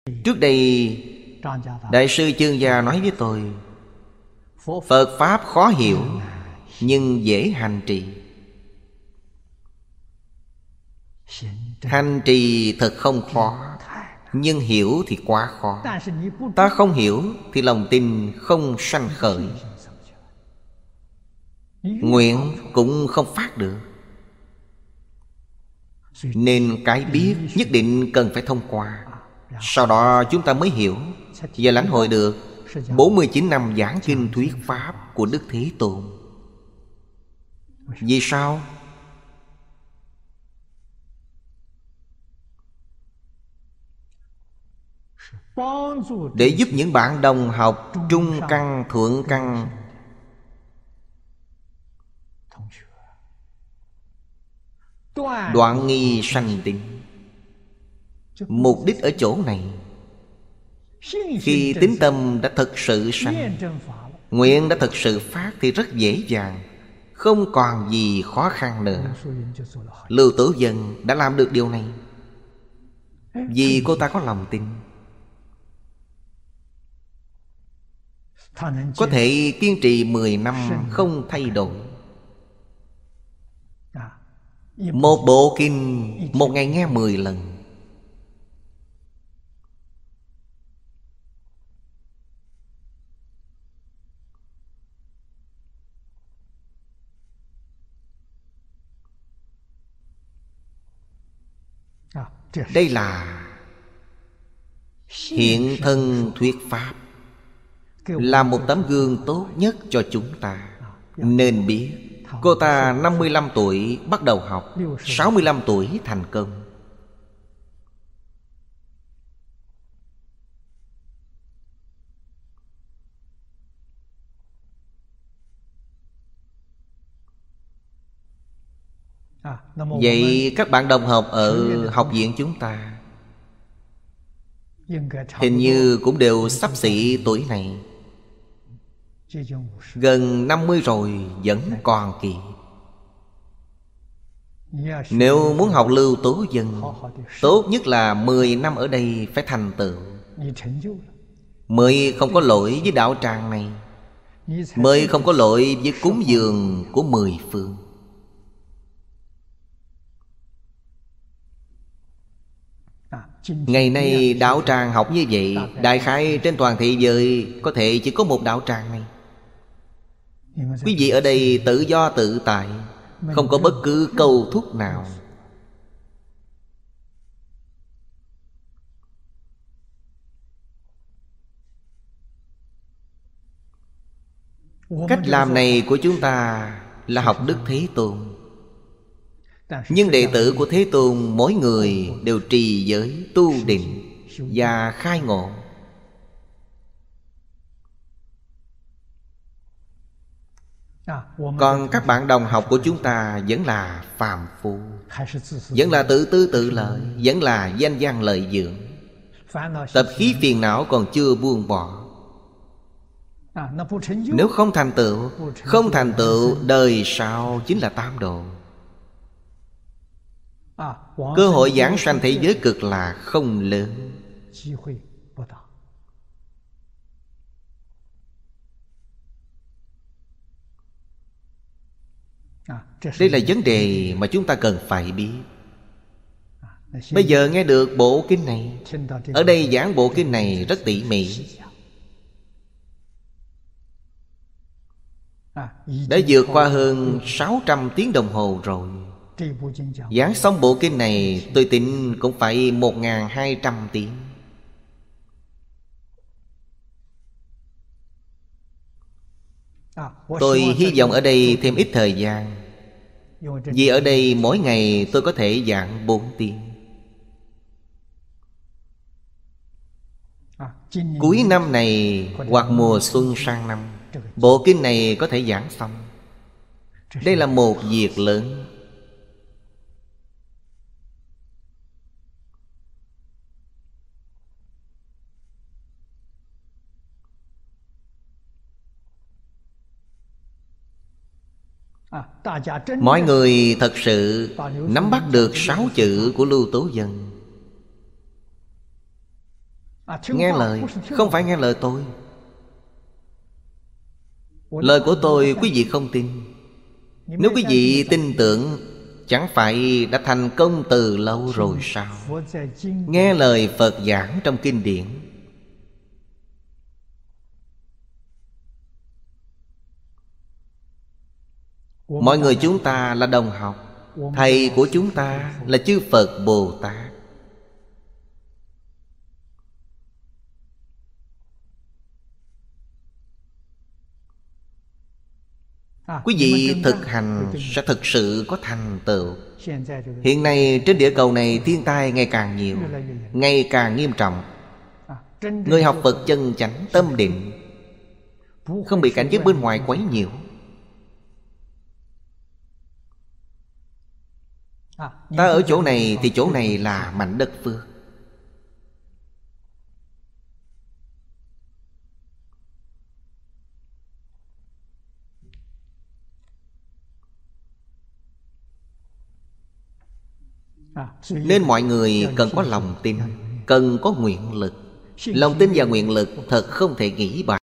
Trước đây Đại sư Chương Gia nói với tôi, Phật Pháp khó hiểu nhưng dễ hành trì. Hành trì thật không khó, nhưng hiểu thì quá khó. Ta không hiểu thì lòng tin không sanh khởi, nguyện cũng không phát được. Nên cái biết nhất định cần phải thông qua, sau đó chúng ta mới hiểu và lãnh hội được 49 năm giảng kinh thuyết Pháp của Đức Thế Tôn. Vì sao? Để giúp những bạn đồng học trung căn, thượng căn đoạn nghi sanh tín. Mục đích ở chỗ này, khi tín tâm đã thực sự sanh, nguyện đã thực sự phát thì rất dễ dàng, không còn gì khó khăn nữa. Lưu Tử Dân đã làm được điều này vì cô ta có lòng tin. Có thể kiên trì 10 năm không thay đổi. Một bộ kinh một ngày nghe 10 lần. Đây là hiện thân thuyết Pháp, là một tấm gương tốt nhất cho chúng ta. Nên biết cô ta 55 tuổi bắt đầu học, 65 tuổi thành công. Vậy các bạn đồng học ở học viện chúng ta hình như cũng đều xấp xỉ tuổi này, gần 50 rồi vẫn còn kịp. Nếu muốn học Lưu Tố Dân, tốt nhất là 10 năm ở đây phải thành tựu, mới không có lỗi với đạo tràng này, mới không có lỗi với cúng dường của 10 phương. Ngày nay đạo tràng học như vậy, đại khái trên toàn thế giới có thể chỉ có một đạo tràng này. Quý vị ở đây tự do tự tại, không có bất cứ câu thúc nào. Cách làm này của chúng ta là học Đức Thế Tôn. Nhưng đệ tử của Thế Tôn mỗi người đều trì giới, tu định và khai ngộ. Còn các bạn đồng học của chúng ta vẫn là phàm phu, vẫn là tự tư tự lợi, vẫn là danh văn lợi dưỡng. Tập khí phiền não còn chưa buông bỏ. Nếu không thành tựu đời sau chính là tam độ. Cơ hội giảng sanh thế giới cực lạc không lớn. Đây là vấn đề mà chúng ta cần phải biết. Bây giờ nghe được bộ kinh này, ở đây giảng bộ kinh này rất tỉ mỉ, đã vượt qua hơn 600 tiếng đồng hồ rồi. Giảng xong bộ kinh này tôi tính cũng phải 1200 tiếng. Tôi hy vọng ở đây thêm ít thời gian, vì ở đây mỗi ngày tôi có thể giảng 4 tiếng. Cuối năm này hoặc mùa xuân sang năm, bộ kinh này có thể giảng xong. Đây là một việc lớn. Mọi người thật sự nắm bắt được 6 chữ của Lưu Tố Dân. Nghe lời, không phải nghe lời tôi. Lời của tôi quý vị không tin. Nếu quý vị tin tưởng, chẳng phải đã thành công từ lâu rồi sao? Nghe lời Phật giảng trong kinh điển. Mọi người chúng ta là đồng học. Thầy của chúng ta là chư Phật Bồ Tát. Quý vị thực hành sẽ thực sự có thành tựu. Hiện nay trên địa cầu này thiên tai ngày càng nhiều, ngày càng nghiêm trọng. Người học Phật chân chánh tâm định, không bị cảnh giới bên ngoài quấy nhiều. Ta ở chỗ này thì chỗ này là mảnh đất phước. Nên mọi người cần có lòng tin, cần có nguyện lực. Lòng tin và nguyện lực thật không thể nghĩ bàn.